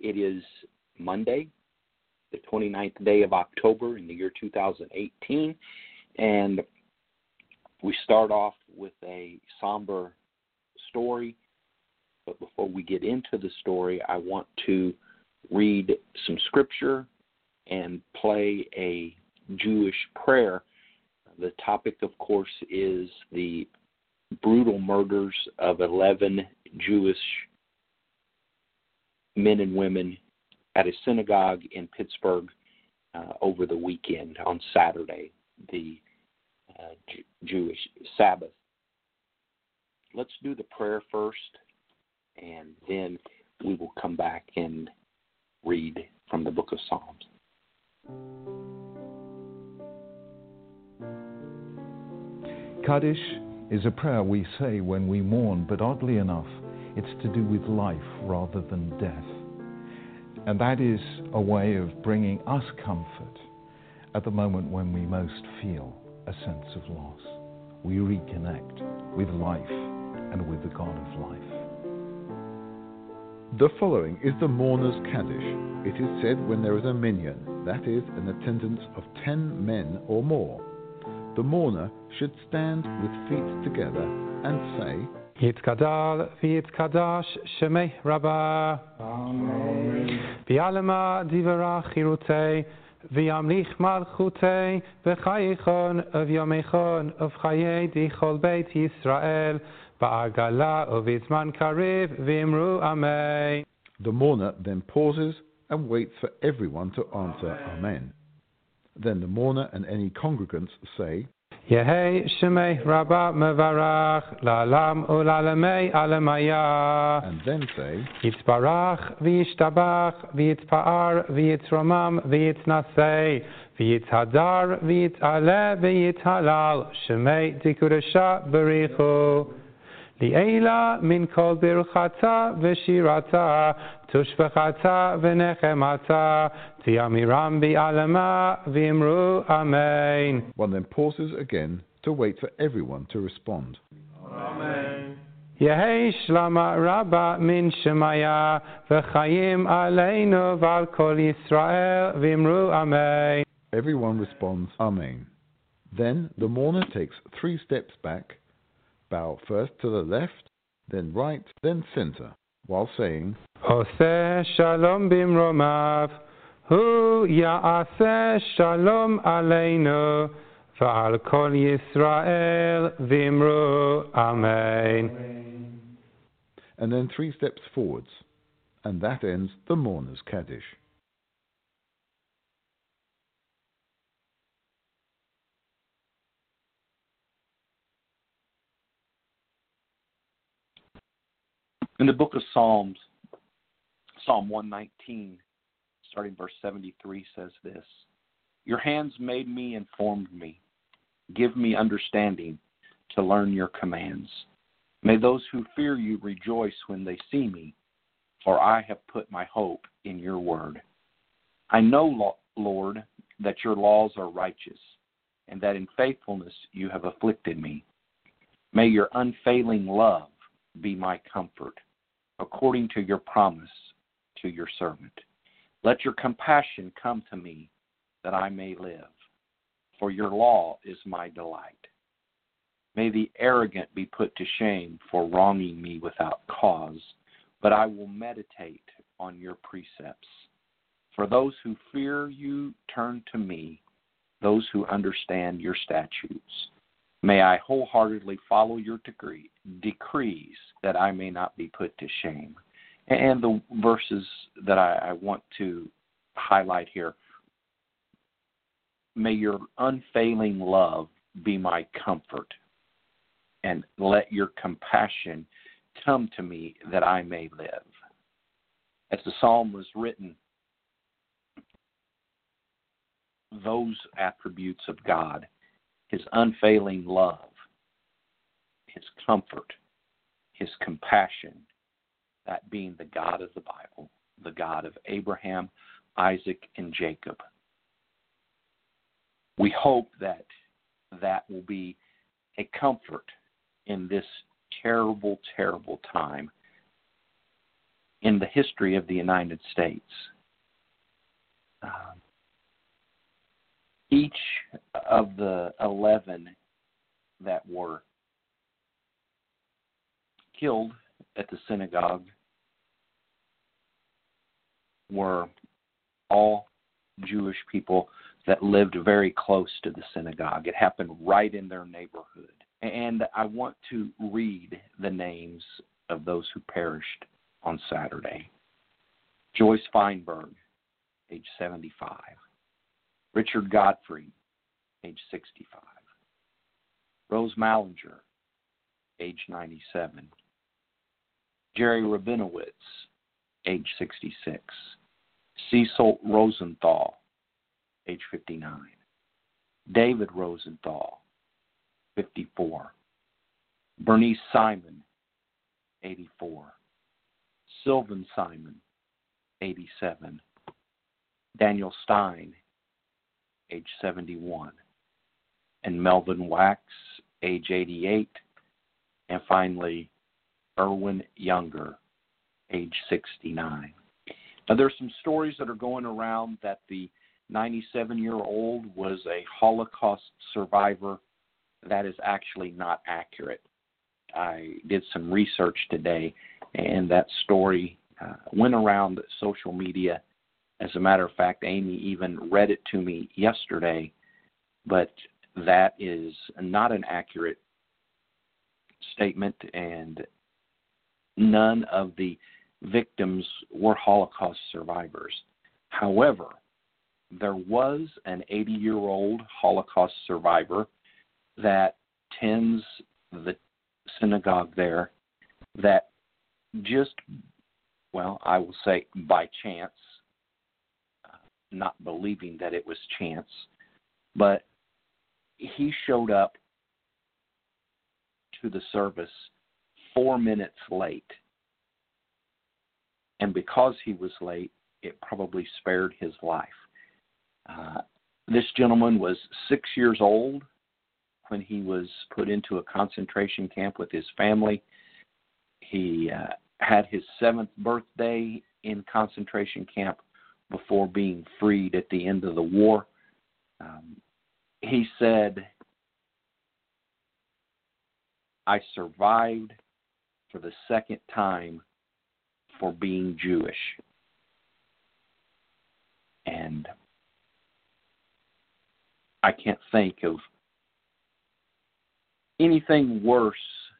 It is Monday, the 29th day of October in the year 2018, and we start off with a somber story. But before we get into the story, I want to read some scripture and play a Jewish prayer. The topic, of course, is the brutal murders of 11 Jewish men and women at a synagogue in Pittsburgh over the weekend on Saturday, the Jewish Sabbath. Let's do the prayer first, and then we will come back and read from the book of Psalms. Kaddish is a prayer we say when we mourn, but oddly enough, it's to do with life rather than death. And that is a way of bringing us comfort at the moment when we most feel a sense of loss. We reconnect with life and with the God of life. The following is the mourner's Kaddish. It is said when there is a minyan, that is, an attendance of 10 men or more. The mourner should stand with feet together and say, Yitkadal v'yitkadash shemei Rabbah. Amen. V'yalema divara chirutei, v'yamlich malchutei, v'chayichon v'yomechon v'chayei dichol beit Yisrael, ba'agala uvizman karev v'imru Amen. The mourner then pauses and waits for everyone to answer Amen. Then the mourner and any congregants say, Yehei Shemei Rabbah Mevarach La'alam U'La'alamei Alamaya. And then say, Yitzbarach V'yishtabach V'yitzpa'ar V'yitzromam V'yitznasei V'yitzhadar V'yitz'aleh V'yithalal Shemei Dikuresha Berichu Li'ela min kol birchata v'shirata tushbechata v'nechemata tiamiram bi'alema v'imru Amen. One then pauses again to wait for everyone to respond. Amen. Yehei shlama rabba min shemaya v'chayim aleinu v'al kol Yisrael v'imru Amen. Everyone responds Amen. Then the mourner takes 3 steps back, bow first to the left, then right, then center, while saying, Oseh shalom bimromav, hu ya'aseh shalom aleinu, v'al kol Yisrael v'imru Amen. And then 3 steps forwards, and that ends the mourner's Kaddish. In the book of Psalms, Psalm 119, starting verse 73, says this, Your hands made me and formed me. Give me understanding to learn your commands. May those who fear you rejoice when they see me, for I have put my hope in your word. I know, Lord, that your laws are righteous, and that in faithfulness you have afflicted me. May your unfailing love be my comfort, according to your promise to your servant. Let your compassion come to me, that I may live, for your law is my delight. May the arrogant be put to shame for wronging me without cause, but I will meditate on your precepts. For those who fear you turn to me, those who understand your statutes. May I wholeheartedly follow your decrees, that I may not be put to shame. And the verses that I want to highlight here. May your unfailing love be my comfort, and let your compassion come to me that I may live. As the psalm was written, those attributes of God, his unfailing love, his comfort, his compassion, that being the God of the Bible, the God of Abraham, Isaac, and Jacob. We hope that that will be a comfort in this terrible, terrible time in the history of the United States. Each of the 11 that were killed at the synagogue were all Jewish people that lived very close to the synagogue. It happened right in their neighborhood. And I want to read the names of those who perished on Saturday. Joyce Feinberg, age 75. Richard Godfrey, age 65. Rose Mallinger, age 97. Jerry Rabinowitz, age 66. Cecil Rosenthal, age 59. David Rosenthal, 54. Bernice Simon, 84. Sylvan Simon, 87. Daniel Stein, age 71. And Melvin Wax, age 88. And finally, Erwin Younger, age 69. Now, there's some stories that are going around that the 97-year-old was a Holocaust survivor. That is actually not accurate. I did some research today, and that story went around social media. As a matter of fact, Amy even read it to me yesterday, but that is not an accurate statement, and none of the victims were Holocaust survivors. However, there was an 80-year-old Holocaust survivor that tends the synagogue there that just, well, I will say by chance, not believing that it was chance, but he showed up to the service 4 minutes late. And because he was late, it probably spared his life. This gentleman was 6 years old when he was put into a concentration camp with his family. He had his 7th birthday in concentration camp before being freed at the end of the war. He said, "I survived for the second time for being Jewish." And I can't think of anything worse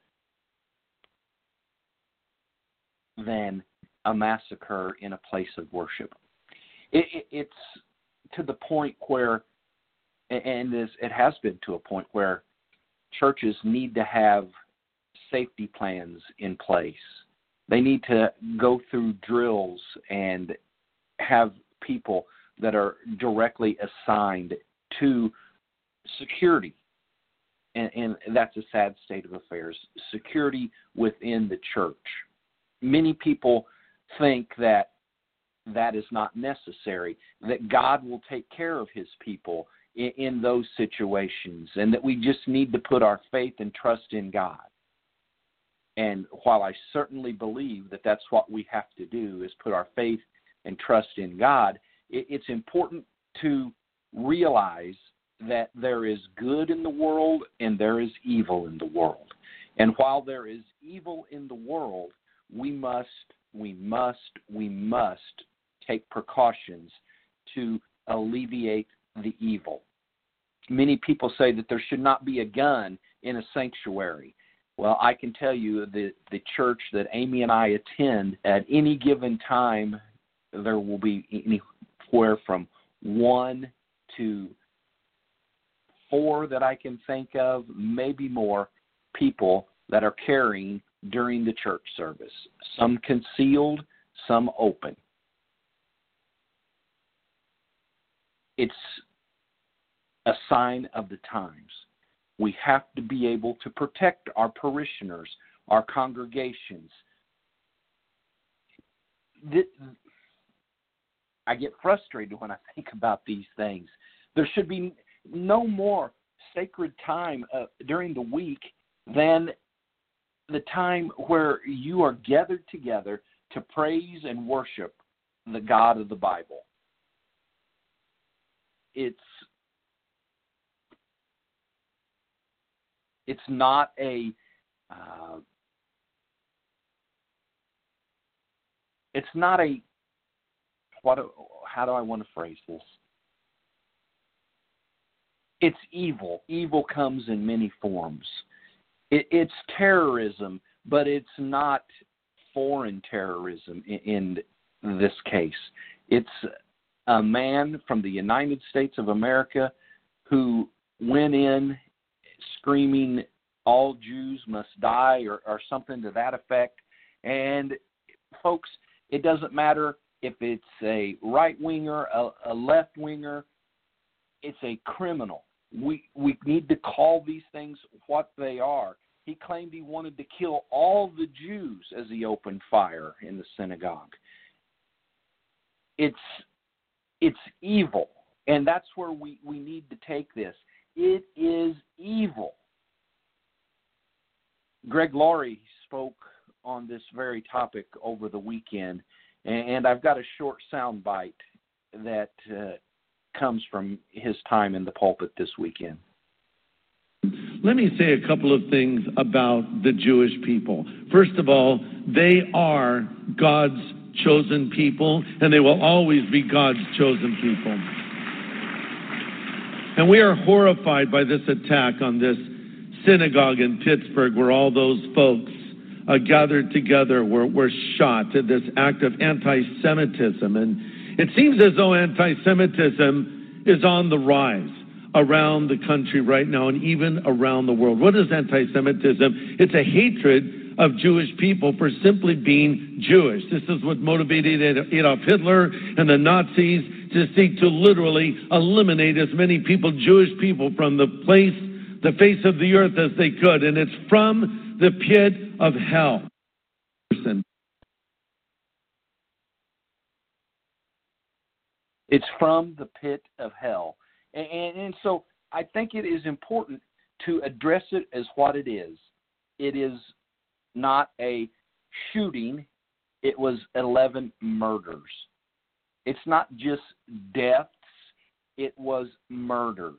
than a massacre in a place of worship. It's to the point where, and it has been to a point where churches need to have safety plans in place. They need to go through drills and have people that are directly assigned to security. And that's a sad state of affairs. Security within the church. Many people think that that is not necessary, that God will take care of his people in those situations, and that we just need to put our faith and trust in God. And while I certainly believe that that's what we have to do, is put our faith and trust in God, it's important to realize that there is good in the world and there is evil in the world. And while there is evil in the world, we must take precautions to alleviate the evil. Many people say that there should not be a gun in a sanctuary. Well, I can tell you that the church that Amy and I attend, at any given time, there will be anywhere from 1 to 4 that I can think of, maybe more, people that are carrying during the church service. Some concealed, some open. It's a sign of the times. We have to be able to protect our parishioners, our congregations. I get frustrated when I think about these things. There should be no more sacred time during the week than the time where you are gathered together to praise and worship the God of the Bible. It's not a how do I want to phrase this? It's evil. Evil comes in many forms. It's terrorism, but it's not foreign terrorism in this case. It's a man from the United States of America who went in screaming, "All Jews must die," or something to that effect. And folks, it doesn't matter if it's a right-winger, a left-winger, it's a criminal. We need to call these things what they are. He claimed he wanted to kill all the Jews as he opened fire in the synagogue. It's evil, and that's where we need to take this. It is evil. Greg Laurie spoke on this very topic over the weekend, and I've got a short sound bite that comes from his time in the pulpit this weekend. Let me say a couple of things about the Jewish people. First of all, they are God's chosen people, and they will always be God's chosen people. And we are horrified by this attack on this synagogue in Pittsburgh where all those folks gathered together were shot at this act of anti-Semitism. And it seems as though anti-Semitism is on the rise around the country right now and even around the world. What is anti-Semitism? It's a hatred of Jewish people for simply being Jewish. This is what motivated Adolf Hitler and the Nazis to seek to literally eliminate as many people, Jewish people, from the face of the earth as they could. And it's from the pit of hell. It's from the pit of hell. And so I think it is important to address it as what it is. It is not a shooting. It was 11 murders. It's not just deaths. It was murders.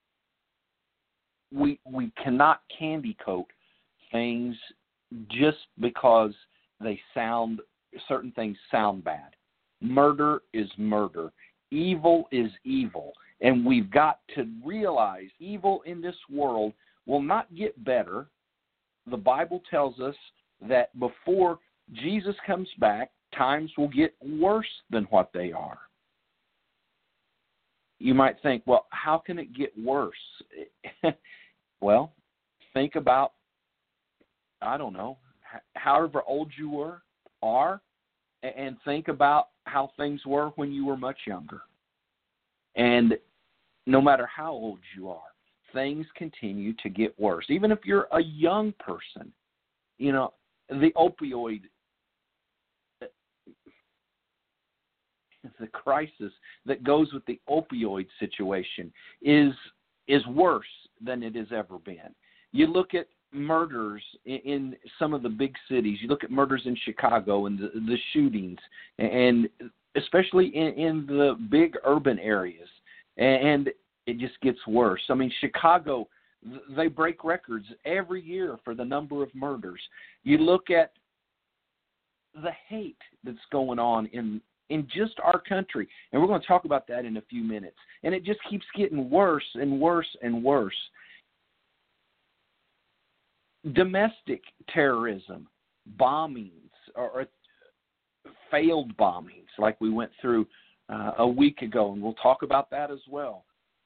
We cannot candy coat things just because certain things sound bad. Murder is murder. Evil is evil. And we've got to realize evil in this world will not get better. The Bible tells us that before Jesus comes back, times will get worse than what they are. You might think, well, how can it get worse? Well, think about, I don't know, however old you are, and think about how things were when you were much younger. And no matter how old you are, things continue to get worse. Even if you're a young person, the crisis that goes with the opioid situation is worse than it has ever been. You look at murders in some of the big cities. You look at murders in Chicago and the shootings, and especially in the big urban areas. And it just gets worse. I mean, Chicago, they break records every year for the number of murders. You look at the hate that's going on in just our country, and we're going to talk about that in a few minutes. And it just keeps getting worse and worse and worse. Domestic terrorism, bombings, or failed bombings like we went through a week ago, and we'll talk about that as well.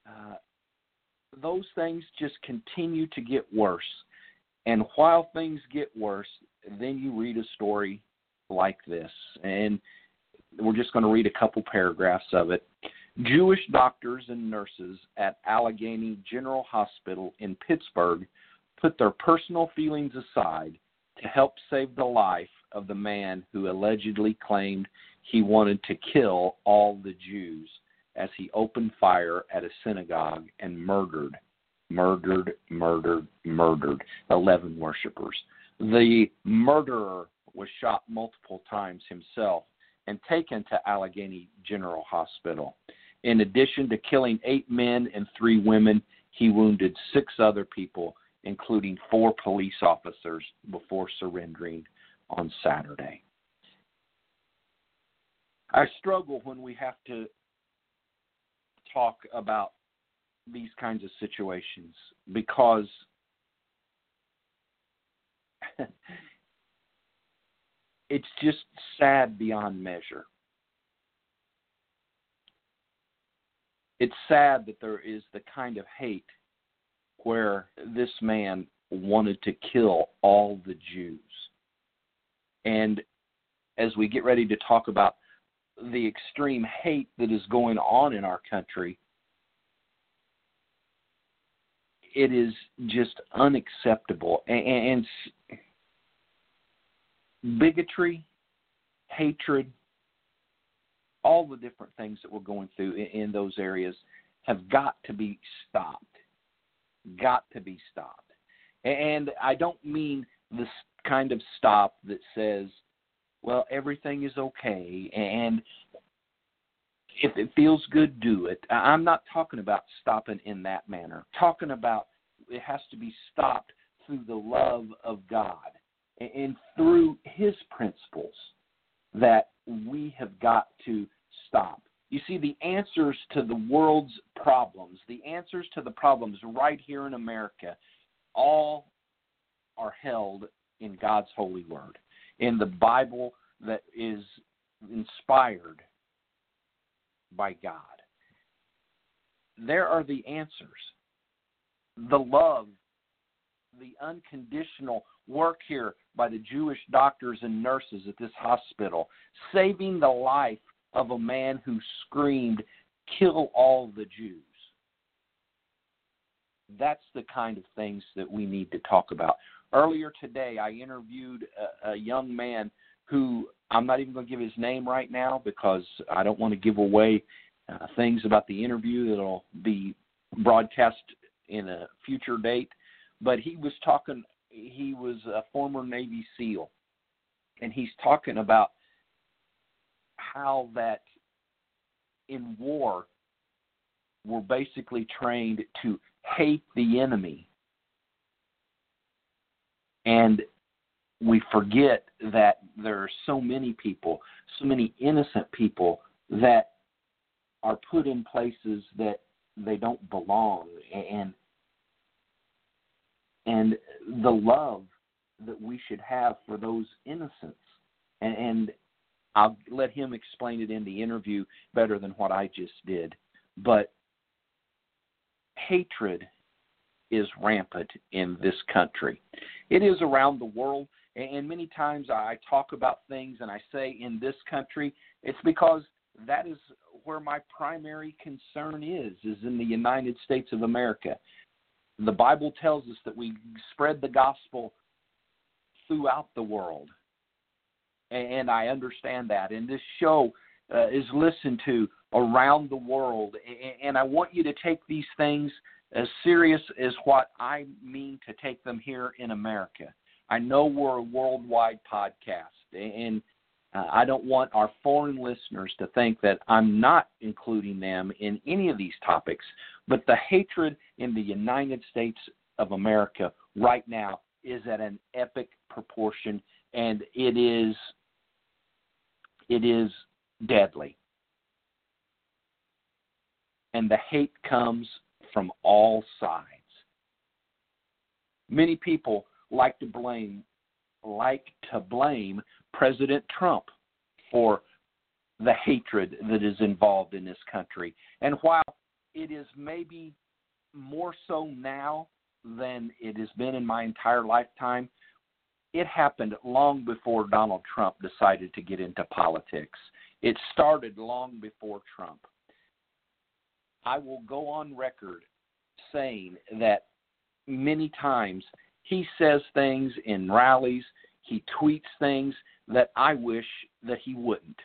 Those things just continue to get worse. And while things get worse, then you read a story like this. And we're just going to read a couple paragraphs of it. Jewish doctors and nurses at Allegheny General Hospital in Pittsburgh put their personal feelings aside to help save the life of the man who allegedly claimed he wanted to kill all the Jews as he opened fire at a synagogue and murdered 11 worshipers. The murderer was shot multiple times himself and taken to Allegheny General Hospital. In addition to killing 8 men and 3 women, he wounded 6 other people, including 4 police officers, before surrendering on Saturday. I struggle when we have to talk about these kinds of situations because it's just sad beyond measure. It's sad that there is the kind of hate where this man wanted to kill all the Jews. And as we get ready to talk about the extreme hate that is going on in our country, it is just unacceptable. And bigotry, hatred, all the different things that we're going through in those areas have got to be stopped. Got to be stopped. And I don't mean this kind of stop that says, well, everything is okay, and if it feels good, do it. I'm not talking about stopping in that manner. I'm talking about it has to be stopped through the love of God and through His principles that we have got to stop. You see, the answers to the world's problems, the answers to the problems right here in America, all are held in God's holy word, in the Bible that is inspired by God. There are the answers. The love, the unconditional work here by the Jewish doctors and nurses at this hospital, saving the life of a man who screamed, "Kill all the Jews." That's the kind of things that we need to talk about. Earlier today, I interviewed a young man who, I'm not even going to give his name right now because I don't want to give away things about the interview that will be broadcast in a future date. But he was a former Navy SEAL, and he's talking about how that in war we're basically trained to hate the enemy. And we forget that there are so many people, so many innocent people that are put in places that they don't belong. And the love that we should have for those innocents. And I'll let him explain it in the interview better than what I just did. But hatred is rampant in this country. It is around the world, and many times I talk about things and I say in this country, it's because that is where my primary concern is in the United States of America. The Bible tells us that we spread the gospel throughout the world, and I understand that. And this show is listened to around the world, and I want you to take these things as serious as what I mean to take them here in America. I know we're a worldwide podcast, and I don't want our foreign listeners to think that I'm not including them in any of these topics, but the hatred in the United States of America right now is at an epic proportion, and it is deadly. And the hate comes from all sides. Many people like to blame President Trump for the hatred that is involved in this country. And while it is maybe more so now than it has been in my entire lifetime, it happened long before Donald Trump decided to get into politics. It started long before Trump. I will go on record saying that many times he says things in rallies, he tweets things that I wish that he wouldn't.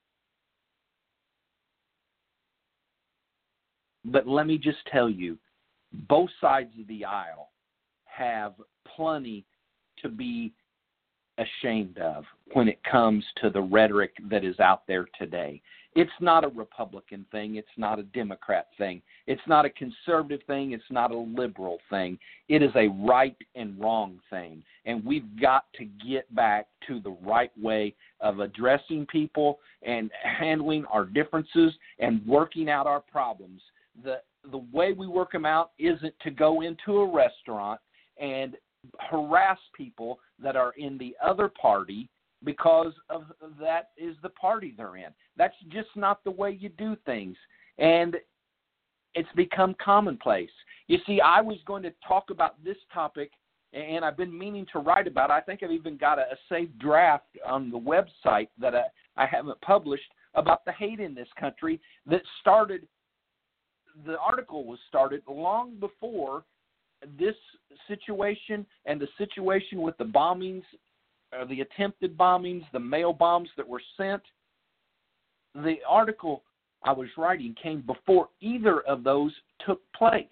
But let me just tell you, both sides of the aisle have plenty to be ashamed of when it comes to the rhetoric that is out there today. It's not a Republican thing. It's not a Democrat thing. It's not a conservative thing. It's not a liberal thing. It is a right and wrong thing. And we've got to get back to the right way of addressing people and handling our differences and working out our problems. The way we work them out isn't to go into a restaurant and harass people that are in the other party because of that is the party they're in. That's just not the way you do things. And it's become commonplace. You see, I was going to talk about this topic, and I've been meaning to write about it. I think I've even got a saved draft on the website that I haven't published about the hate in this country that started. The article was started long before this situation and the situation with the bombings, the attempted bombings, the mail bombs that were sent. The article I was writing came before either of those took place.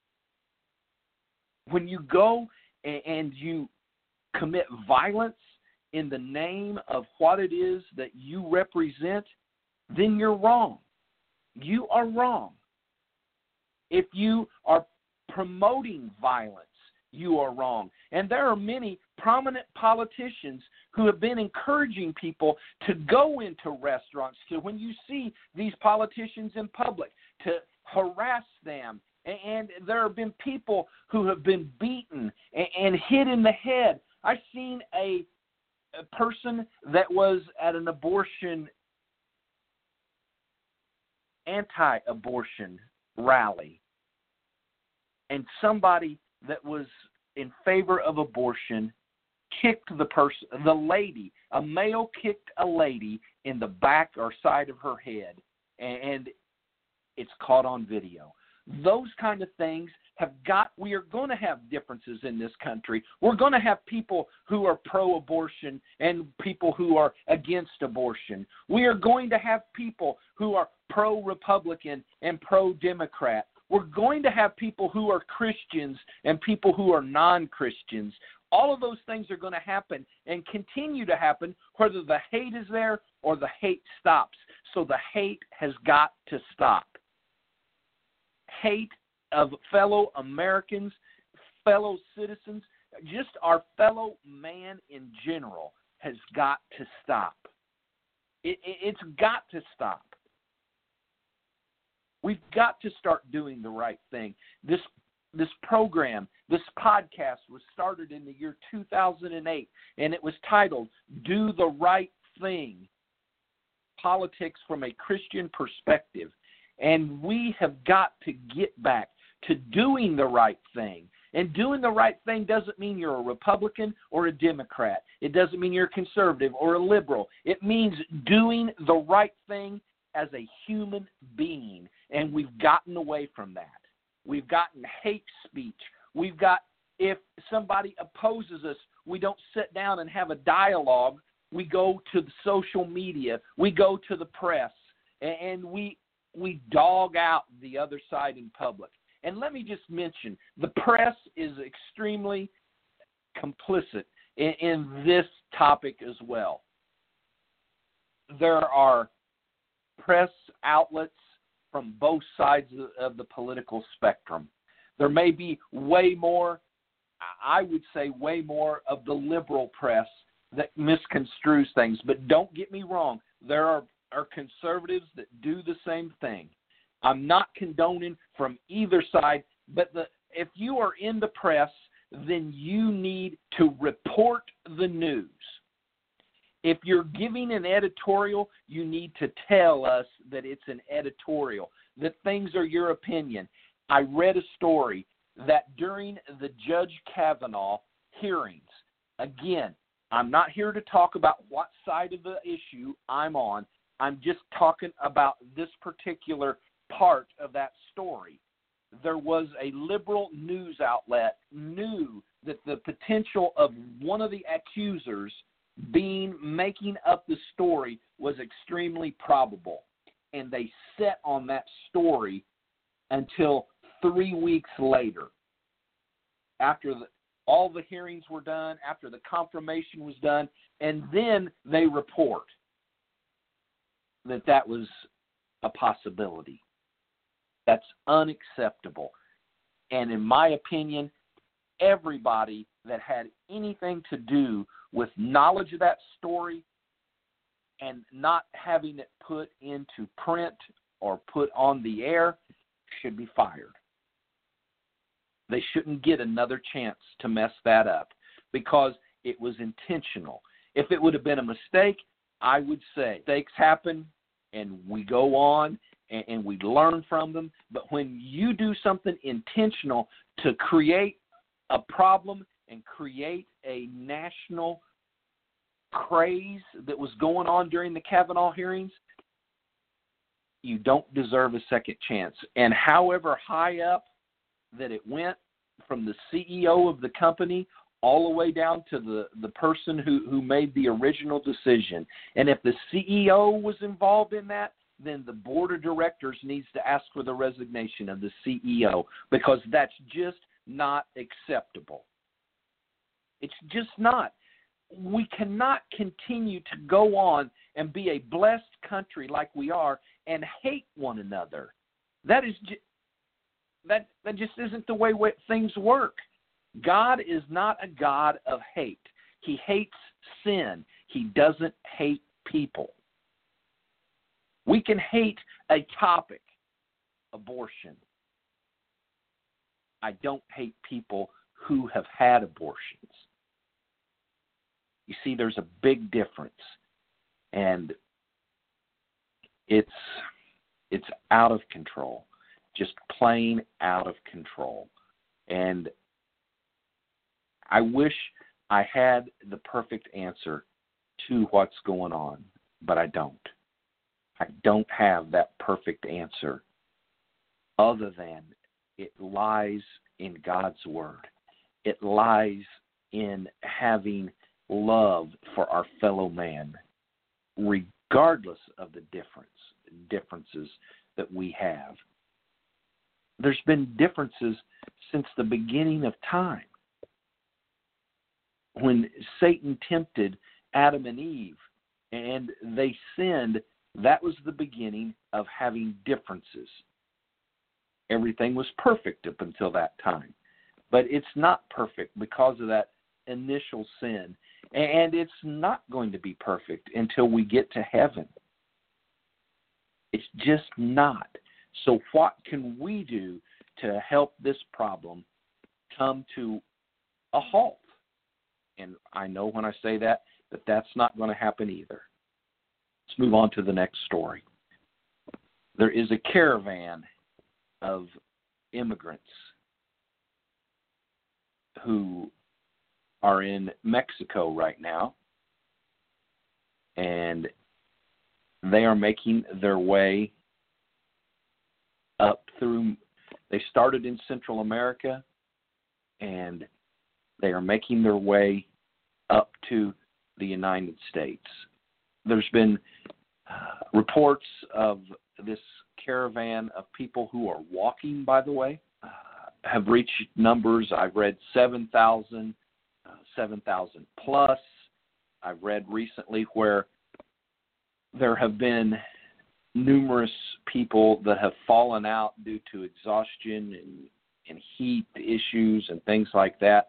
When you go and you commit violence in the name of what it is that you represent, then you're wrong. You are wrong. If you are promoting violence, you are wrong. And there are many prominent politicians who have been encouraging people to go into restaurants, to when you see these politicians in public, to harass them. And there have been people who have been beaten and hit in the head. I've seen a person that was at an anti-abortion rally, and somebody that was in favor of abortion kicked the lady. A male kicked a lady in the back or side of her head, and it's caught on video. Those kind of things we are going to have differences in this country. We're going to have people who are pro-abortion and people who are against abortion. We are going to have people who are pro-Republican and pro-Democrat. We're going to have people who are Christians and people who are non-Christians. All of those things are going to happen and continue to happen whether the hate is there or the hate stops. So the hate has got to stop. Hate of fellow Americans, fellow citizens, just our fellow man in general has got to stop. It's got to stop. We've got to start doing the right thing. This program, this podcast was started in the year 2008, and it was titled, Do the Right Thing, Politics from a Christian Perspective. And we have got to get back to doing the right thing. And doing the right thing doesn't mean you're a Republican or a Democrat. It doesn't mean you're a conservative or a liberal. It means doing the right thing as a human being. And we've gotten away from that. We've gotten hate speech. If somebody opposes us, we don't sit down and have a dialogue. We go to the social media. We go to the press. And we dog out the other side in public. And let me just mention, the press is extremely complicit in this topic as well. There are press outlets from both sides of the political spectrum. There may be way more, I would say way more of the liberal press that misconstrues things. But don't get me wrong, there are conservatives that do the same thing. I'm not condoning from either side, but if you are in the press, then you need to report the news. If you're giving an editorial, you need to tell us that it's an editorial, that things are your opinion. I read a story that during the Judge Kavanaugh hearings, again, I'm not here to talk about what side of the issue I'm on. I'm just talking about this particular part of that story. There was a liberal news outlet knew that the potential of one of the accusers making up the story was extremely probable. And they sat on that story until 3 weeks later. After all the hearings were done, after the confirmation was done, and then they report that was a possibility. That's unacceptable. And in my opinion, everybody that had anything to do with knowledge of that story and not having it put into print or put on the air should be fired. They shouldn't get another chance to mess that up because it was intentional. If it would have been a mistake, I would say mistakes happen and we go on and we learn from them. But when you do something intentional to create a problem and create a national craze that was going on during the Kavanaugh hearings, you don't deserve a second chance. And however high up that it went, from the CEO of the company all the way down to the person who made the original decision. And if the CEO was involved in that, then the board of directors needs to ask for the resignation of the CEO, because that's just not acceptable. It's just not. We cannot continue to go on and be a blessed country like we are and hate one another. That just isn't the way things work. God is not a God of hate. He hates sin. He doesn't hate people. We can hate a topic, abortion. I don't hate people who have had abortions. You see, there's a big difference, and it's out of control, just plain out of control. And I wish I had the perfect answer to what's going on, but I don't. I don't have that perfect answer other than it lies in God's Word. It lies in having love for our fellow man, regardless of the differences that we have. There's been differences since the beginning of time. When Satan tempted Adam and Eve and they sinned, that was the beginning of having differences. Everything was perfect up until that time. But it's not perfect because of that initial sin. And it's not going to be perfect until we get to heaven. It's just not. So what can we do to help this problem come to a halt? And I know when I say that that's not going to happen either. Let's move on to the next story. There is a caravan of immigrants who are in Mexico right now, and they are making their way up through. They started in Central America, and they are making their way up to the United States. There's been reports of this caravan of people who are walking, by the way, have reached numbers. I've read 7,000, 7,000 plus. I've read recently where there have been numerous people that have fallen out due to exhaustion and heat issues and things like that.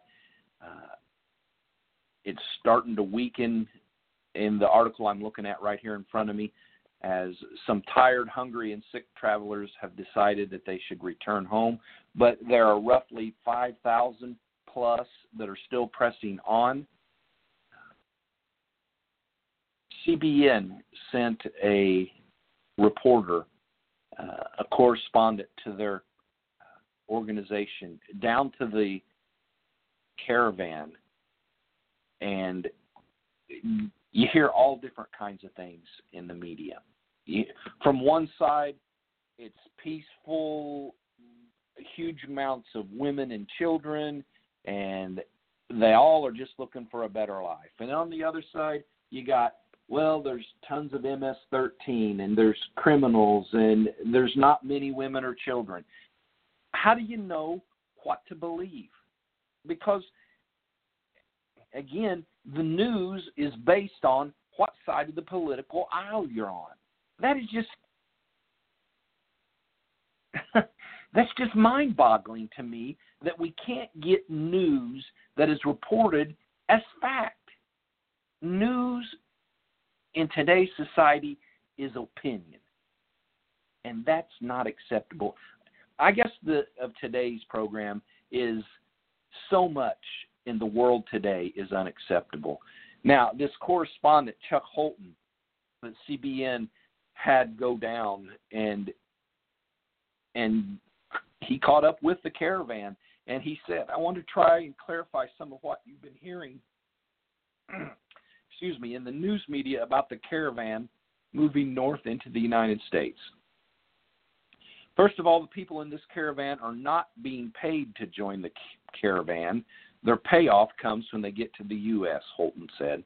It's starting to weaken in the article I'm looking at right here in front of me, as some tired, hungry, and sick travelers have decided that they should return home. But there are roughly 5,000 plus that are still pressing on. CBN sent a reporter, a correspondent to their organization, down to the caravan, and you hear all different kinds of things in the media. From one side, it's peaceful, huge amounts of women and children, and they all are just looking for a better life. And on the other side, you got, well, there's tons of MS-13, and there's criminals, and there's not many women or children. How do you know what to believe? Because again, the news is based on what side of the political aisle you're on. That is just that's just mind-boggling to me that we can't get news that is reported as fact. News in today's society is opinion, and that's not acceptable. I guess of today's program is so much in the world today is unacceptable. Now, this correspondent, Chuck Holton, that CBN had go down, and he caught up with the caravan, and he said, I want to try and clarify some of what you've been hearing in the news media about the caravan moving north into the United States. First of all, the people in this caravan are not being paid to join the caravan. Their payoff comes when they get to the U.S., Holton said.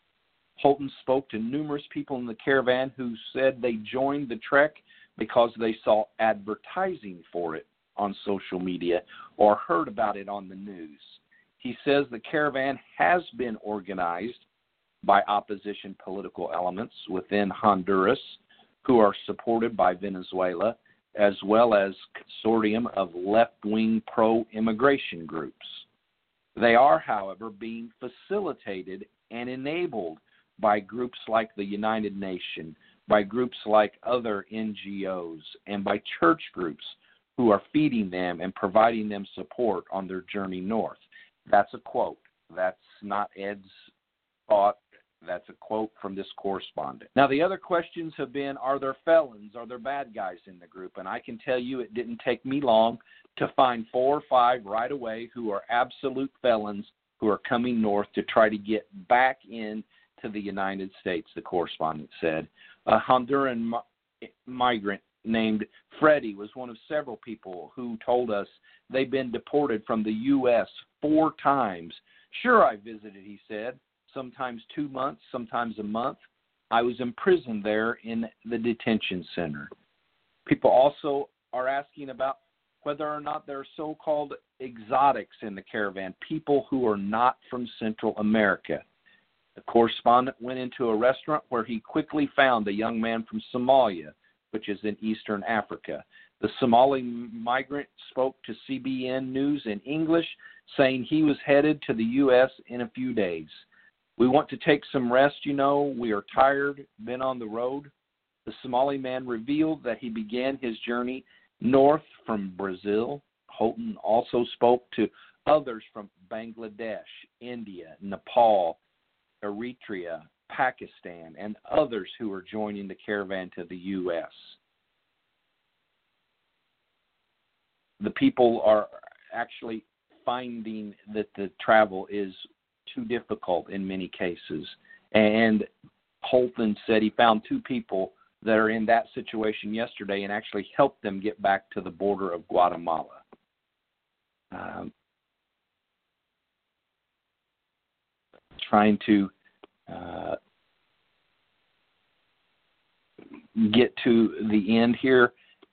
Holton spoke to numerous people in the caravan who said they joined the trek because they saw advertising for it on social media or heard about it on the news. He says the caravan has been organized by opposition political elements within Honduras who are supported by Venezuela, as well as consortium of left-wing pro-immigration groups. They are, however, being facilitated and enabled by groups like the United Nations, by groups like other NGOs, and by church groups who are feeding them and providing them support on their journey north. That's a quote. That's not Ed's thought. That's a quote from this correspondent. Now, the other questions have been, are there felons? Are there bad guys in the group? And I can tell you it didn't take me long to find 4 or 5 right away who are absolute felons who are coming north to try to get back into the United States, the correspondent said. A Honduran migrant named Freddie was one of several people who told us they've been deported from the U.S. 4 times. Sure, I visited, he said. Sometimes 2 months, sometimes a month. I was imprisoned there in the detention center. People also are asking about whether or not there are so-called exotics in the caravan, people who are not from Central America. The correspondent went into a restaurant where he quickly found a young man from Somalia, which is in Eastern Africa. The Somali migrant spoke to CBN News in English, saying he was headed to the U.S. in a few days. We want to take some rest, We are tired, been on the road. The Somali man revealed that he began his journey north from Brazil. Holton also spoke to others from Bangladesh, India, Nepal, Eritrea, Pakistan, and others who are joining the caravan to the U.S. The people are actually finding that the travel is too difficult in many cases. And Holton said he found 2 people that are in that situation yesterday and actually helped them get back to the border of Guatemala. Trying to get to the end here.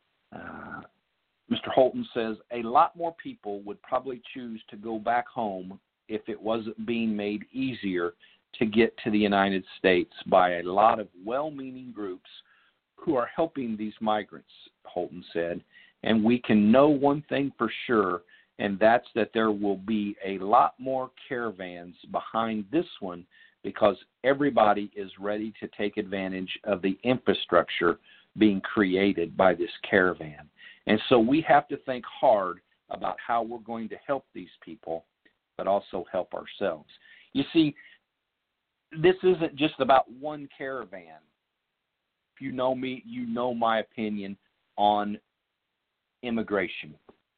Mr. Holton says a lot more people would probably choose to go back home if it wasn't being made easier to get to the United States by a lot of well-meaning groups who are helping these migrants, Holton said. And we can know one thing for sure, and that's that there will be a lot more caravans behind this one because everybody is ready to take advantage of the infrastructure being created by this caravan. And so we have to think hard about how we're going to help these people, but also help ourselves. You see, this isn't just about one caravan. If you know me, you know my opinion on immigration.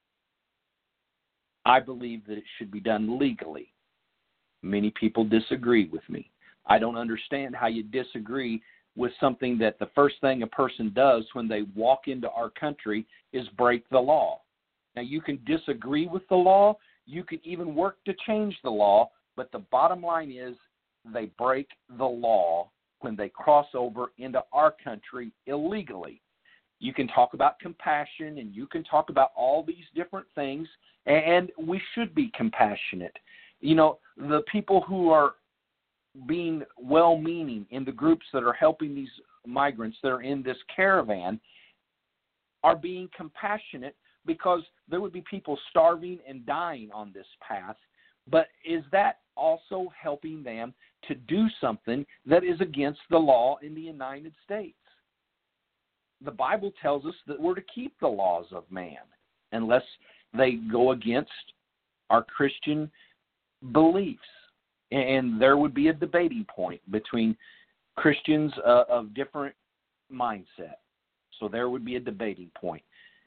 I believe that it should be done legally. Many people disagree with me. I don't understand how you disagree with something that the first thing a person does when they walk into our country is break the law. Now, you can disagree with the law. You can even work to change the law, but the bottom line is they break the law when they cross over into our country illegally. You can talk about compassion, and you can talk about all these different things, and we should be compassionate. the people who are being well-meaning in the groups that are helping these migrants that are in this caravan are being compassionate, because there would be people starving and dying on this path. But is that also helping them to do something that is against the law in the United States? The Bible tells us that we're to keep the laws of man unless they go against our Christian beliefs. And there would be a debating point between Christians of different mindset. So there would be a debating point.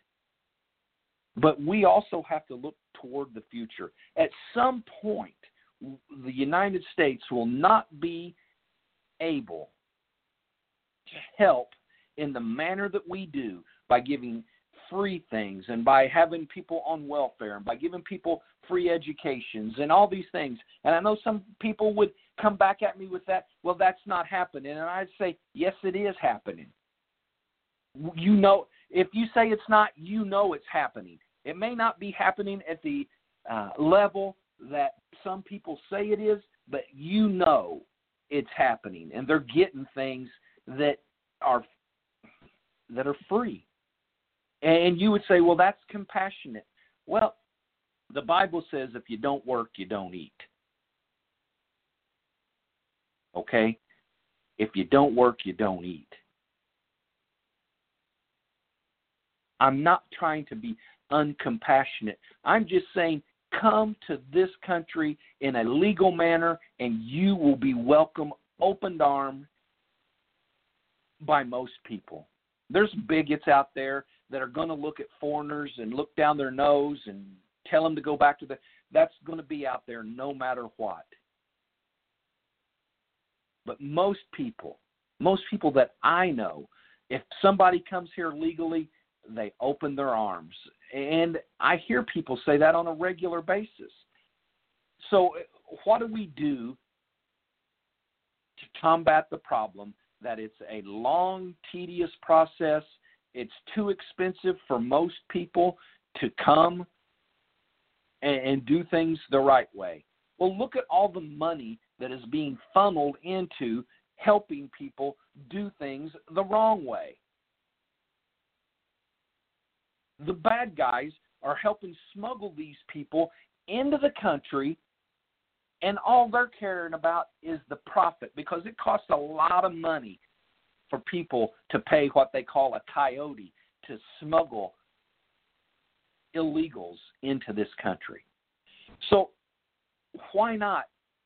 But we also have to look toward the future. At some point, the United States will not be able to help in the manner that we do by giving free things and by having people on welfare and by giving people free educations and all these things. And I know some people would come back at me with that, well, that's not happening. And I'd say, yes, it is happening. You know, if you say it's not, you know it's happening. It may not be happening at the level that some people say it is, but you know it's happening. And they're getting things that are free. And you would say, well, that's compassionate. Well, the Bible says if you don't work, you don't eat. Okay? If you don't work, you don't eat. I'm not trying to be uncompassionate. I'm just saying, come to this country in a legal manner and you will be welcome open armed by most people. There's bigots out there that are going to look at foreigners and look down their nose and tell them to go back to that's going to be out there no matter what. But most people that I know, if somebody comes here legally, they open their arms. And I hear people say that on a regular basis. So what do we do to combat the problem that it's a long, tedious process? It's too expensive for most people to come and do things the right way. Well, look at all the money that is being funneled into helping people do things the wrong way. The bad guys are helping smuggle these people into the country, and all they're caring about is the profit, because it costs a lot of money for people to pay what they call a coyote to smuggle illegals into this country. So why not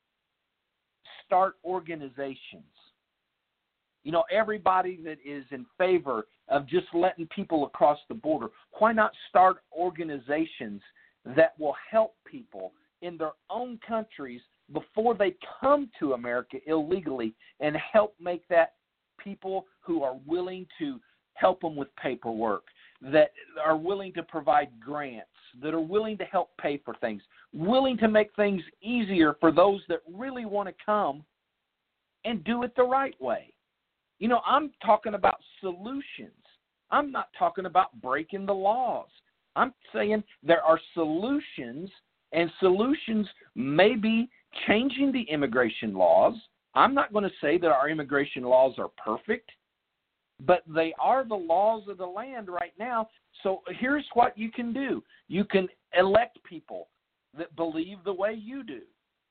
start organizations? You know, everybody that is in favor of just letting people across the border, why not start organizations that will help people in their own countries before they come to America illegally, and help make that people who are willing to help them with paperwork, that are willing to provide grants, that are willing to help pay for things, willing to make things easier for those that really want to come and do it the right way. You know, I'm talking about solutions. I'm not talking about breaking the laws. I'm saying there are solutions, and solutions may be changing the immigration laws. I'm not going to say that our immigration laws are perfect, but they are the laws of the land right now. So here's what you can do. You can elect people that believe the way you do.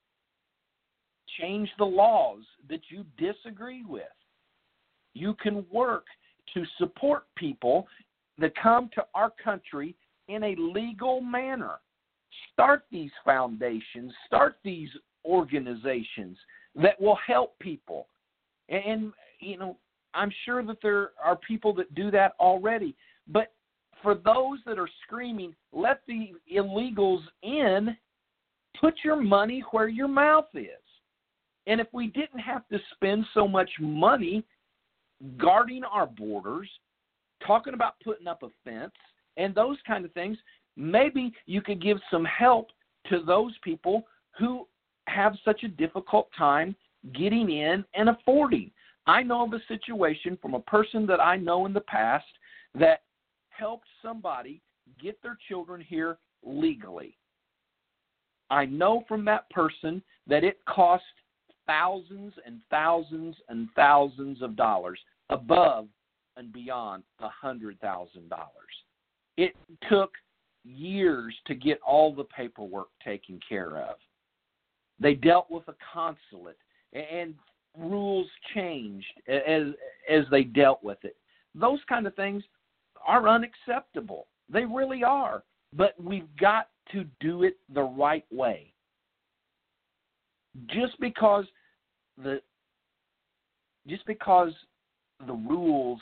Change the laws that you disagree with. You can work to support people that come to our country in a legal manner. Start these foundations, start these organizations that will help people. And, you know, I'm sure that there are people that do that already. But for those that are screaming, let the illegals in, put your money where your mouth is. And if we didn't have to spend so much money guarding our borders, talking about putting up a fence and those kind of things, maybe you could give some help to those people who have such a difficult time getting in and affording. I know of a situation from a person that I know in the past that helped somebody get their children here legally. I know from that person that it cost thousands and thousands and thousands of dollars above and beyond $100,000. It took years to get all the paperwork taken care of. They dealt with a consulate, and rules changed as they dealt with it. Those kind of things are unacceptable. They really are. But we've got to do it the right way. Just because the rules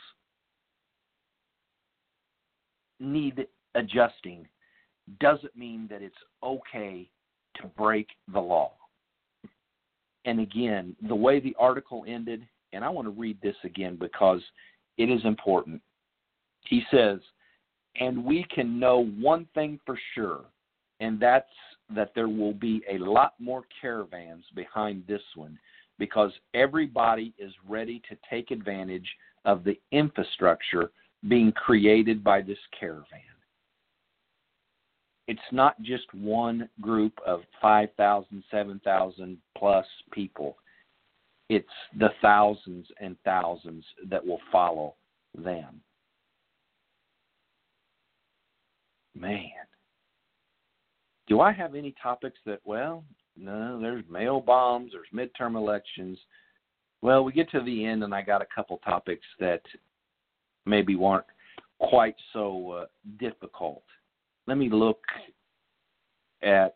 need adjusting doesn't mean that it's okay to break the law. And again, the way the article ended, and I want to read this again because it is important. He says, and we can know one thing for sure, and that's that there will be a lot more caravans behind this one because everybody is ready to take advantage of the infrastructure being created by this caravan. It's not just one group of 5,000, 7,000 plus people. It's the thousands and thousands that will follow them. Man. Do I have any topics that, well, no, there's mail bombs, there's midterm elections. Well, we get to the end, and I got a couple topics that maybe weren't quite so difficult. Let me look at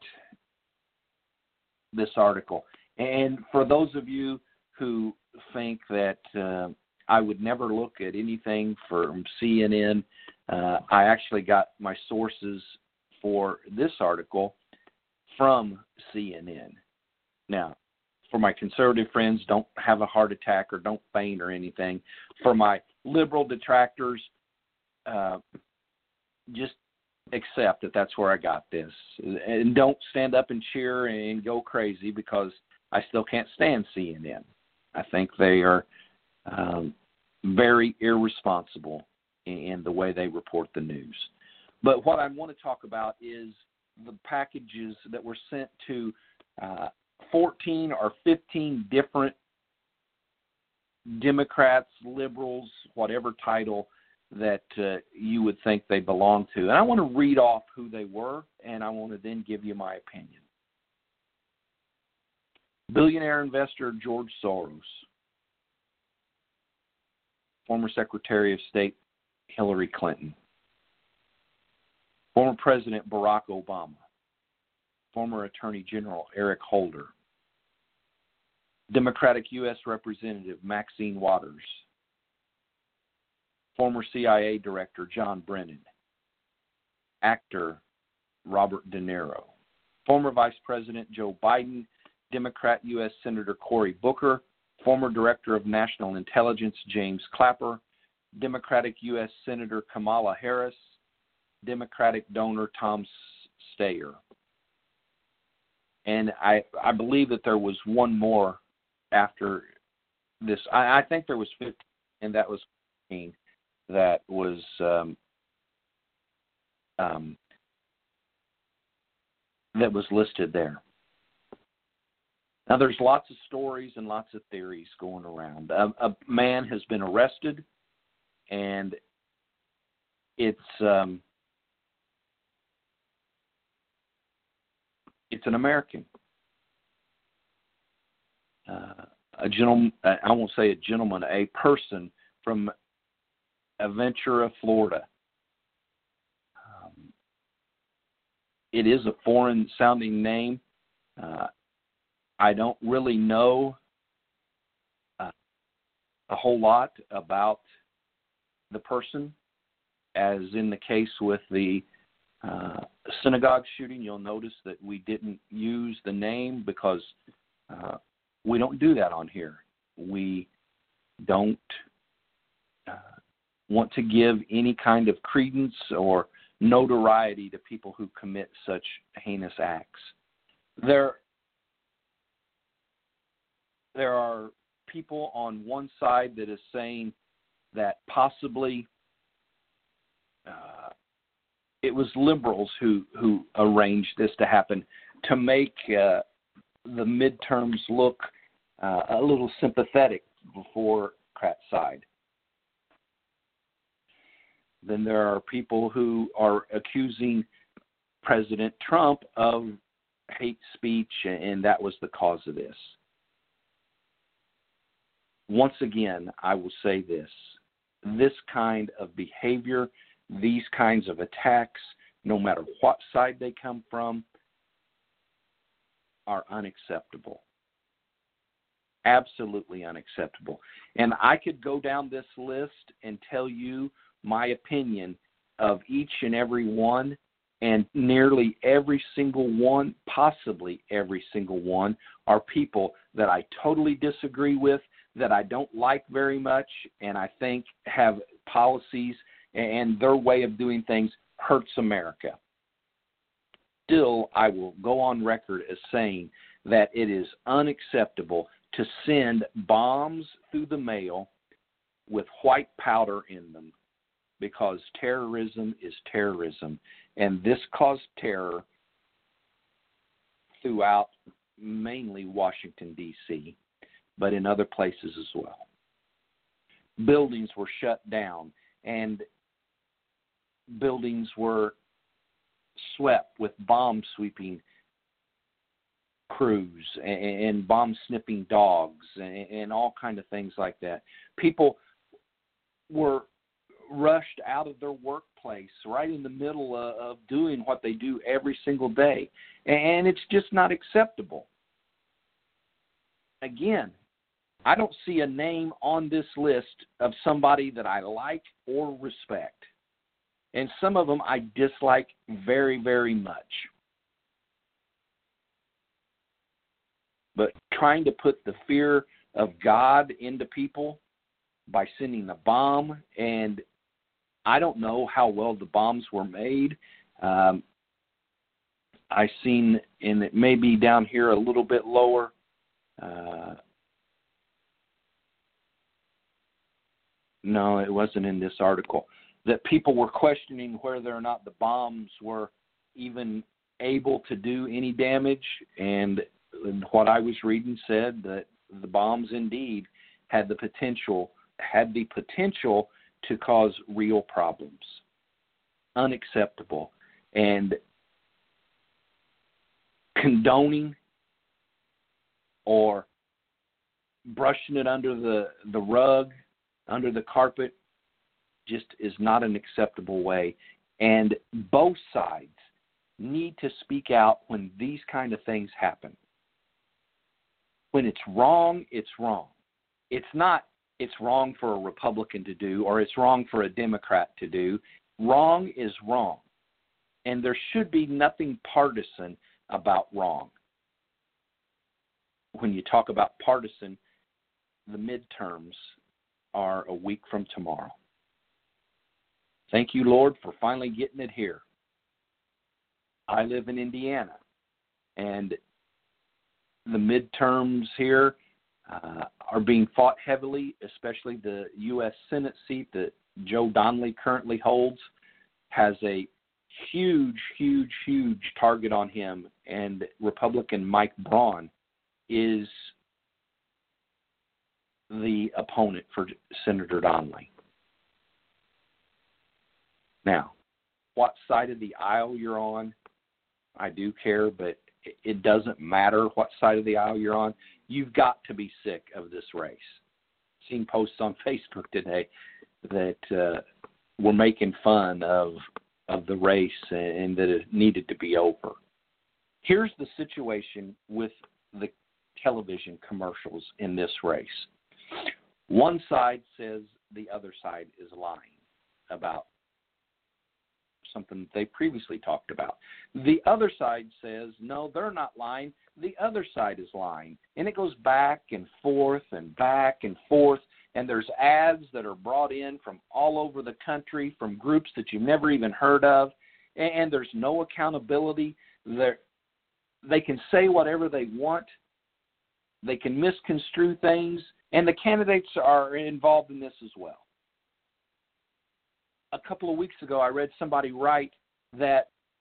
this article. And for those of you who think that I would never look at anything from CNN, I actually got my sources for this article from CNN. Now, for my conservative friends, don't have a heart attack or don't faint or anything. For my liberal detractors, just accept that that's where I got this. And don't stand up and cheer and go crazy because I still can't stand CNN. I think they are very irresponsible in the way they report the news. But what I want to talk about is the packages that were sent to 14 or 15 different Democrats, liberals, whatever title that you would think they belong to. And I want to read off who they were, and I want to then give you my opinion. Billionaire investor George Soros. Former Secretary of State Hillary Clinton. Former President Barack Obama. Former Attorney General Eric Holder. Democratic U.S. Representative Maxine Waters. Former CIA Director John Brennan. Actor Robert De Niro. Former Vice President Joe Biden. Democrat U.S. Senator Cory Booker. Former Director of National Intelligence James Clapper. Democratic U.S. Senator Kamala Harris. Democratic donor Tom Steyer. And I believe that there was one more after this. I think there was 15, and that was 15 that was listed there. Now, there's lots of stories and lots of theories going around. A man has been arrested, and it's an American. A gentleman, I won't say a gentleman, a person from Aventura, Florida. It is a foreign-sounding name. I don't really know a whole lot about the person. As in the case with the synagogue shooting, you'll notice that we didn't use the name because we don't do that on here. We don't want to give any kind of credence or notoriety to people who commit such heinous acts. There are people on one side that is saying that possibly it was liberals who arranged this to happen. to make the midterms look a little sympathetic before Democrat side. Then there are people who are accusing President Trump of hate speech, and that was the cause of this. Once again, I will say this. This kind of behavior, these kinds of attacks, no matter what side they come from, are unacceptable. Absolutely unacceptable. And I could go down this list and tell you my opinion of each and every one, and nearly every single one, possibly every single one, are people that I totally disagree with, that I don't like very much, and I think have policies and their way of doing things hurts America. Still, I will go on record as saying that it is unacceptable to send bombs through the mail with white powder in them, because terrorism is terrorism. And this caused terror throughout mainly Washington, D.C., but in other places as well. Buildings were shut down, and buildings were swept with bomb-sweeping crews and bomb-sniffing dogs and all kind of things like that. People were rushed out of their workplace right in the middle of doing what they do every single day. And it's just not acceptable. Again, I don't see a name on this list of somebody that I like or respect. And some of them I dislike very, very much. But trying to put the fear of God into people by sending a bomb, and I don't know how well the bombs were made. I seen, and it may be down here a little bit lower, no, it wasn't in this article, that people were questioning whether or not the bombs were even able to do any damage, and what I was reading said that the bombs indeed had the potential to cause real problems. Unacceptable. And condoning or brushing it under the rug, under the carpet, just is not an acceptable way. And both sides need to speak out when these kind of things happen. When it's wrong, it's wrong. It's not it's wrong for a Republican to do or it's wrong for a Democrat to do. Wrong is wrong. And there should be nothing partisan about wrong. When you talk about partisan, the midterms are a week from tomorrow. Thank you, Lord, for finally getting it here. I live in Indiana, and the midterms here are being fought heavily, especially the U.S. Senate seat that Joe Donnelly currently holds has a huge target on him, and Republican Mike Braun is the opponent for Senator Donnelly. Now, what side of the aisle you're on, I do care, but it doesn't matter what side of the aisle you're on. You've got to be sick of this race. I've seen posts on Facebook today that were making fun of the race and that it needed to be over. Here's the situation with the television commercials in this race. One side says the other side is lying about something they previously talked about. The other side says, no, they're not lying. The other side is lying. And it goes back and forth and back and forth. And there's ads that are brought in from all over the country from groups that you've never even heard of. And there's no accountability. They can say whatever they want. They can misconstrue things. And the candidates are involved in this as well. A couple of weeks ago, I read somebody write that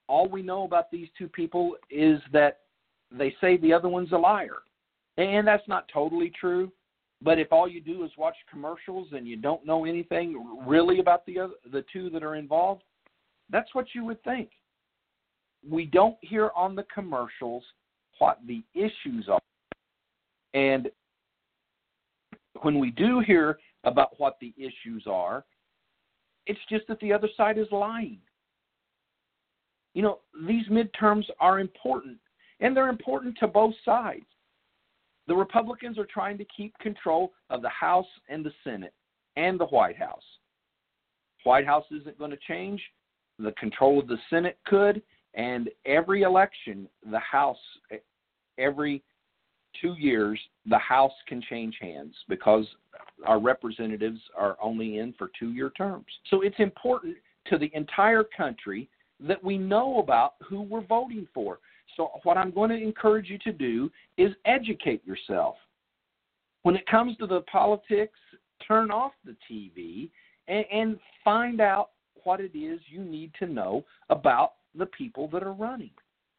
all we know about these two people is that they say the other one's a liar. And that's not totally true. But if all you do is watch commercials and you don't know anything really about the two that are involved, that's what you would think. We don't hear on the commercials what the issues are. And when we do hear about what the issues are, it's just that the other side is lying. You know, these midterms are important, and they're important to both sides. The Republicans are trying to keep control of the House and the Senate and the White House. White House isn't going to change. The control of the Senate could, and every election, the House, every 2 years, the House can change hands because our representatives are only in for 2-year terms. So it's important to the entire country that we know about who we're voting for. So what I'm going to encourage you to do is educate yourself. When it comes to the politics, turn off the TV and find out what it is you need to know about the people that are running.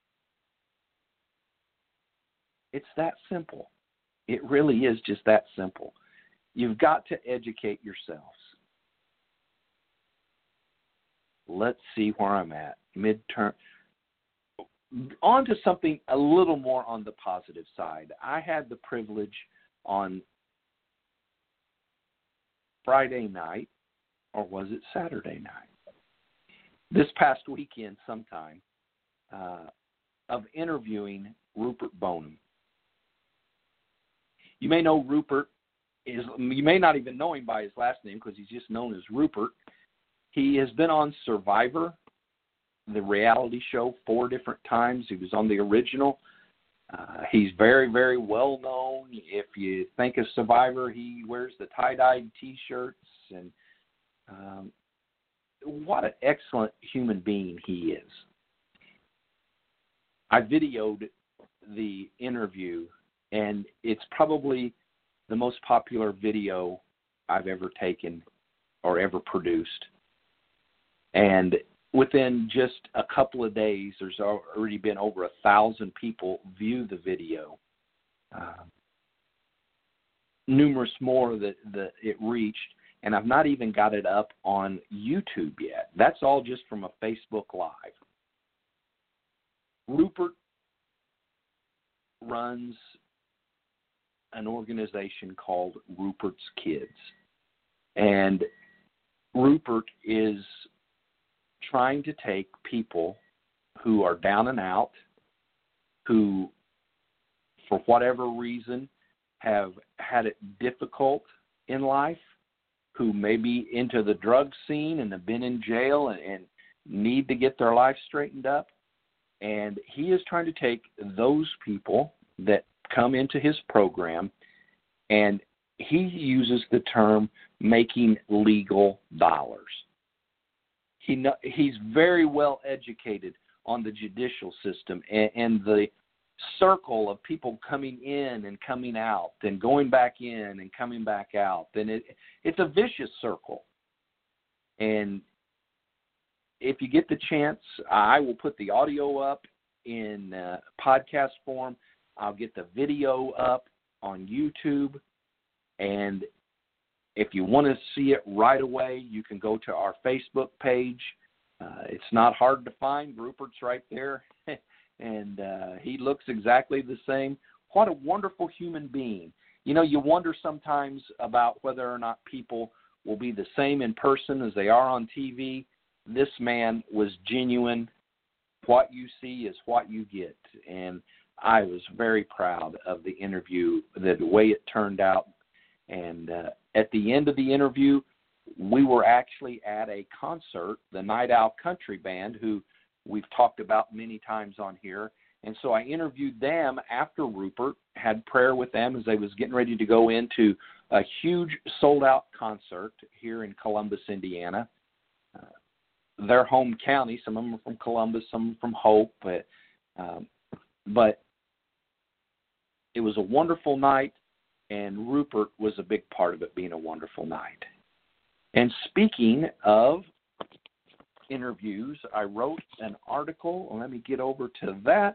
It's that simple. It really is just that simple. You've got to educate yourselves. Let's see where I'm at. Midterm. On to something a little more on the positive side. I had the privilege on Friday night, or was it Saturday night? This past weekend sometime, of interviewing Rupert Boneham. You may know Rupert you may not even know him by his last name because he's just known as Rupert. He has been on Survivor, the reality show, 4 different times. He was on the original. He's very, very well known. If you think of Survivor, he wears the tie-dyed T-shirts. And what an excellent human being he is. I videoed the interview, and it's probably the most popular video I've ever taken or ever produced. And within just a couple of days, there's already been over 1,000 people view the video. Numerous more that it reached, and I've not even got it up on YouTube yet. That's all just from a Facebook Live. Rupert runs an organization called Rupert's Kids. And Rupert is trying to take people who are down and out, who, for whatever reason, have had it difficult in life, who may be into the drug scene and have been in jail and need to get their life straightened up. And he is trying to take those people that come into his program, and he uses the term making legal dollars. He's very well educated on the judicial system and the circle of people coming in and coming out and going back in and coming back out. And it's a vicious circle. And if you get the chance, I will put the audio up in podcast form. I'll get the video up on YouTube. And if you want to see it right away, you can go to our Facebook page. It's not hard to find. Rupert's right there. And he looks exactly the same. What a wonderful human being. You know, you wonder sometimes about whether or not people will be the same in person as they are on TV. This man was genuine. What you see is what you get. And I was very proud of the interview, the way it turned out. And at the end of the interview, we were actually at a concert, the Night Owl Country Band, who we've talked about many times on here. And so I interviewed them after Rupert, had prayer with them as they was getting ready to go into a huge sold-out concert here in Columbus, Indiana. Their home county, some of them are from Columbus, some from Hope. But it was a wonderful night, and Rupert was a big part of it being a wonderful night. And speaking of interviews. I wrote an article. Let me get over to that.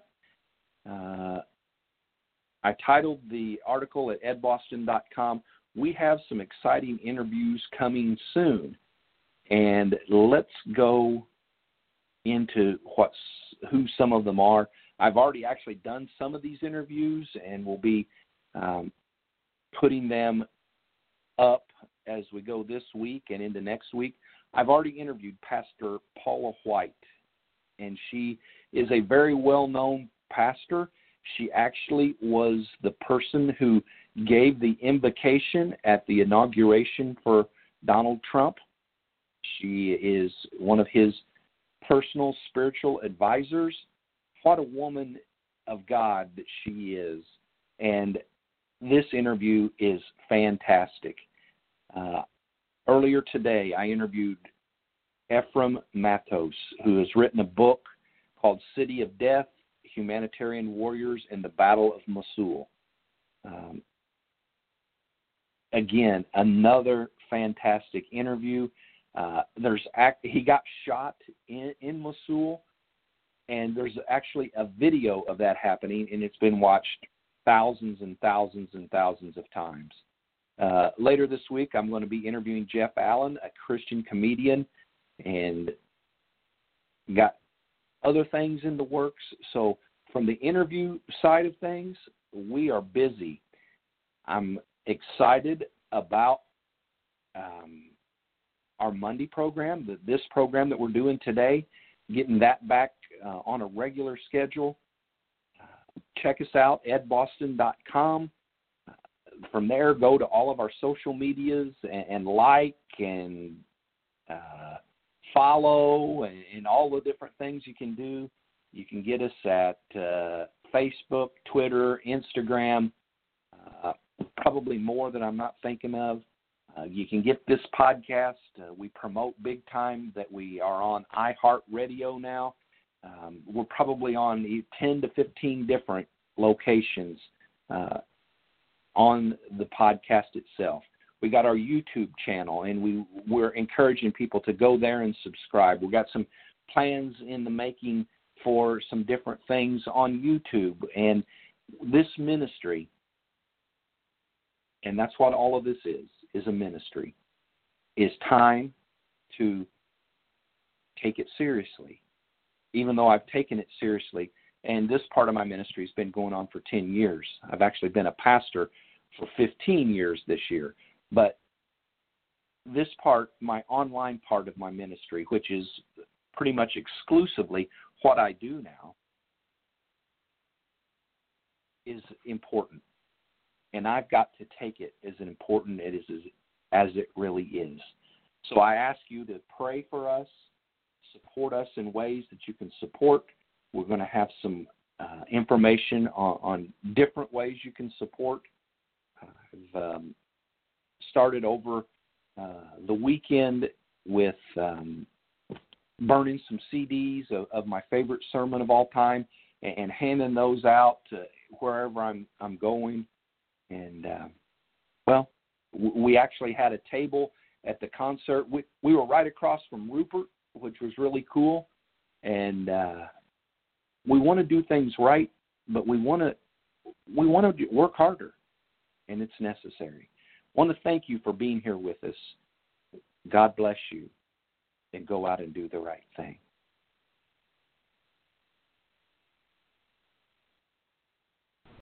I titled the article at edboston.com, "We have some exciting interviews coming soon." And let's go into who some of them are. I've already actually done some of these interviews and will be putting them up as we go this week and into next week. I've already interviewed Pastor Paula White, and she is a very well-known pastor. She actually was the person who gave the invocation at the inauguration for Donald Trump. She is one of his personal spiritual advisors. What a woman of God that she is. And this interview is fantastic. Earlier today, I interviewed Ephraim Matos, who has written a book called City of Death, Humanitarian Warriors in the Battle of Mosul. Again, another fantastic interview. He got shot in Mosul, and there's actually a video of that happening, and it's been watched thousands and thousands and thousands of times. Later this week, I'm going to be interviewing Jeff Allen, a Christian comedian, and got other things in the works. So from the interview side of things, we are busy. I'm excited about our Monday program, this program that we're doing today, getting that back on a regular schedule. Check us out, edboston.com. From there, go to all of our social medias and like and follow and all the different things you can do. You can get us at Facebook, Twitter, Instagram, probably more that I'm not thinking of. You can get this podcast. We promote big time that we are on iHeartRadio now. We're probably on 10 to 15 different locations on the podcast itself. We got our YouTube channel, and we're encouraging people to go there and subscribe. We've got some plans in the making for some different things on YouTube. And this ministry, and that's what all of this is a ministry, is time to take it seriously. Even though I've taken it seriously, and this part of my ministry has been going on for 10 years. I've actually been a pastor for 15 years this year. But this part, my online part of my ministry, which is pretty much exclusively what I do now, is important. And I've got to take it as important as it really is. So I ask you to pray for us, support us in ways that you can support. We're going to have some information on different ways you can support. I've started over the weekend with burning some CDs of my favorite sermon of all time and handing those out to wherever I'm going. And, we actually had a table at the concert. We were right across from Rupert, which was really cool. And we want to do things right, but we want to work harder, and it's necessary. I want to thank you for being here with us. God bless you, and go out and do the right thing.